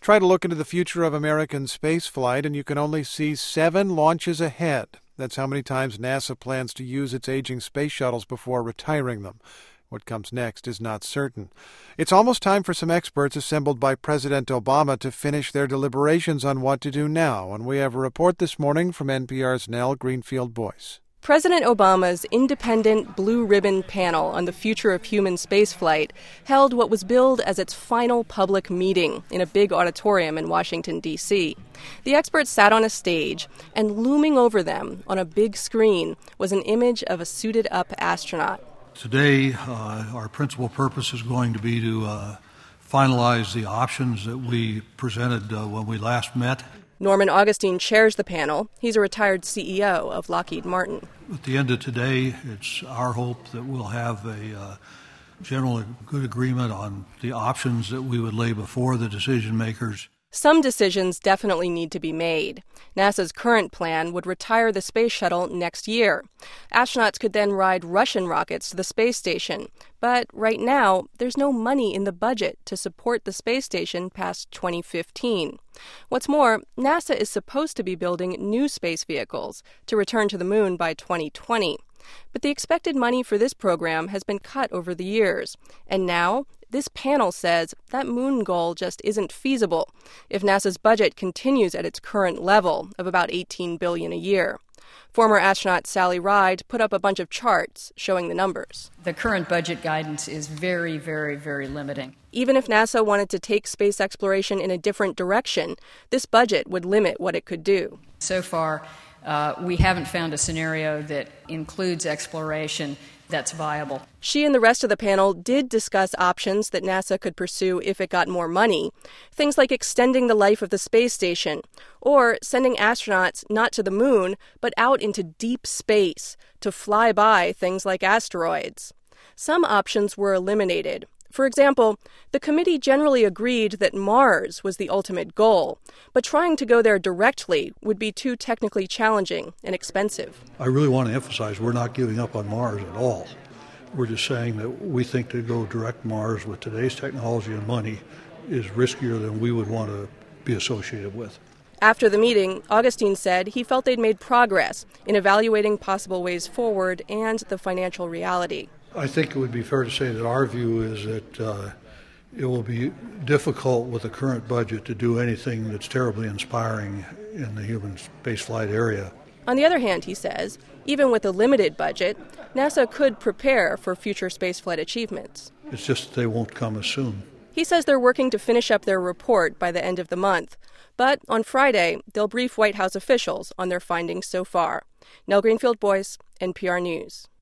Try to look into the future of American spaceflight, and you can only see 7 launches ahead. That's how many times NASA plans to use its aging space shuttles before retiring them. What comes next is not certain. It's almost time for some experts assembled by President Obama to finish their deliberations on what to do now, and we have a report this morning from NPR's Nell Greenfield-Boyce. President Obama's independent blue ribbon panel on the future of human spaceflight held what was billed as its final public meeting in a big auditorium in Washington, D.C. The experts sat on a stage, and looming over them on a big screen was an image of a suited-up astronaut. Today, our principal purpose is going to be to finalize the options that we presented when we last met. Norman Augustine chairs the panel. He's a retired CEO of Lockheed Martin. At the end of today, it's our hope that we'll have a general good agreement on the options that we would lay before the decision makers. Some decisions definitely need to be made. NASA's current plan would retire the space shuttle next year. Astronauts could then ride Russian rockets to the space station. But right now, there's no money in the budget to support the space station past 2015. What's more, NASA is supposed to be building new space vehicles to return to the moon by 2020. But the expected money for this program has been cut over the years. And now, this panel says that moon goal just isn't feasible if NASA's budget continues at its current level of about $18 billion a year. Former astronaut Sally Ride put up a bunch of charts showing the numbers. The current budget guidance is very, very, very limiting. Even if NASA wanted to take space exploration in a different direction, this budget would limit what it could do. So far, we haven't found a scenario that includes exploration that's viable. She and the rest of the panel did discuss options that NASA could pursue if it got more money. Things like extending the life of the space station, or sending astronauts not to the moon, but out into deep space to fly by things like asteroids. Some options were eliminated. For example, the committee generally agreed that Mars was the ultimate goal, but trying to go there directly would be too technically challenging and expensive. I really want to emphasize we're not giving up on Mars at all. We're just saying that we think to go direct Mars with today's technology and money is riskier than we would want to be associated with. After the meeting, Augustine said he felt they'd made progress in evaluating possible ways forward and the financial reality. I think it would be fair to say that our view is that it will be difficult with the current budget to do anything that's terribly inspiring in the human spaceflight area. On the other hand, he says, even with a limited budget, NASA could prepare for future spaceflight achievements. It's just that they won't come as soon. He says they're working to finish up their report by the end of the month. But on Friday, they'll brief White House officials on their findings so far. Nell Greenfield-Boyce, NPR News.